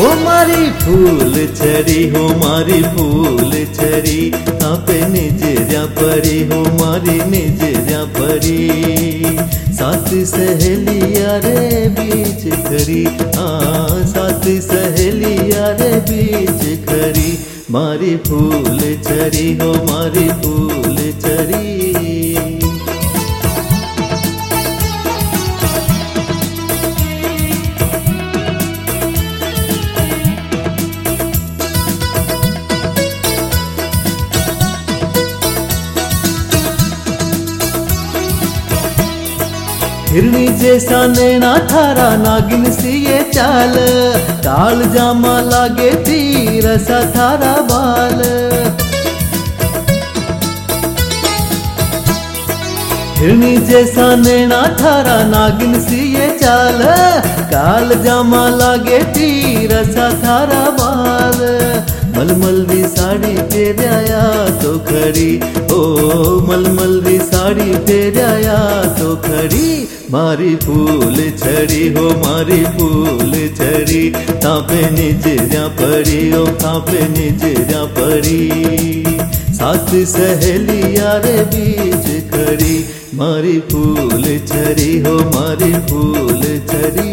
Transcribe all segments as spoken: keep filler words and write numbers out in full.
हो मारी फूल छरी हो मारी फूल छरी तापे निजर्या परी हो मारी निजर्या परी सात सहेलिया रे बीच खरी हाँ सात सहेलिया रे बीच खरी मारी फूल छरी हो मारी फूल छरी। हिरनी जैसा नैना थारा नागिन सी ये चाल काल जामा लागे तीर सा थारा बाल। हिरनी जैसा नैना थारा नागिन सी ये चाल काल जामा लागे तीर सा थारा बाल। मलमलरी साड़ी फेराया तो खड़ी ओ मलमलरी साड़ी फेराया तो खड़ी मारी फूल छड़ी हो मारी फूल छड़ी तापे निजर्या परी ओ तापे निजर्या परी सात सहेलिया रे बीच खड़ी मारी फूल छड़ी हो मारी फूल छड़ी।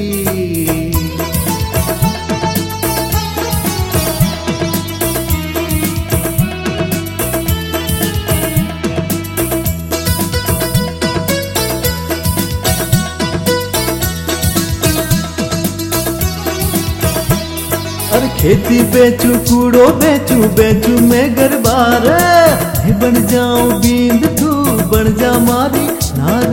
अरे खेती बेचू कूड़ो बेचू बेचू मैं गरबार बन जाऊं बींद तू बन जा मारी नार।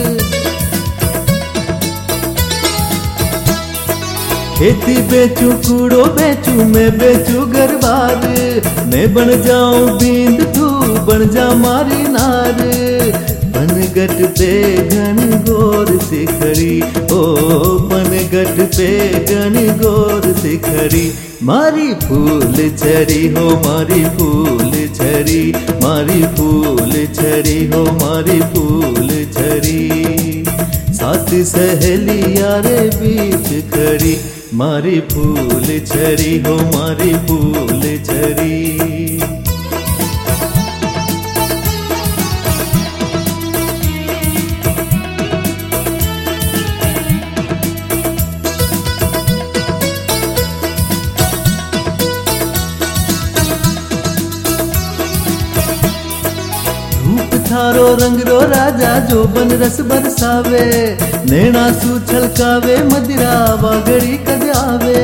खेती बेचू कूड़ो बेचू मैं बेचू गरबार मैं बन जाऊं बींद तू बन जा मारी नार। पनगट पे घन गोर से खड़ी ओ पनगट पे घन गोर से खड़ी मारी फूल छड़ी हो मारी फूल छड़ी मारी फूल छड़ी हो मारी फूल छड़ी सात सहेलिया रे बीच खड़ी मारी फूल छड़ी हो मारी फूल छड़ी। थारो रंग रो राजा जो बन रस बरसावे नैना सू छलकावे मदिरा वागड़ी कद आवे।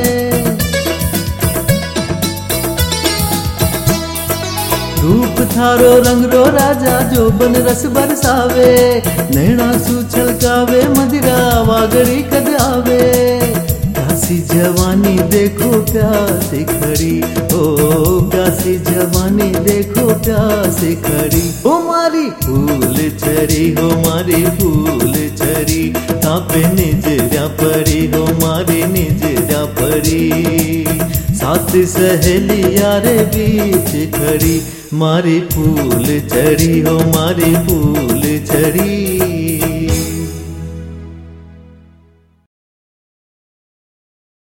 रूप थारो रंग रो राजा जो बन रस बरसावे नैना सू छलकावे मदिरा वागड़ी कद आवे। प्यासी जवानी देखो प्यासे खड़ी ओ प्यासी जवानी देखो प्यासे खड़ी ओ मारी फूल छड़ी हो मारी फूल छड़ी तापे निजर्या परी हो मारी निजर्या परी सात सहेलिया रे बीच खड़ी मारी फूल छड़ी हो मारी फूल छड़ी।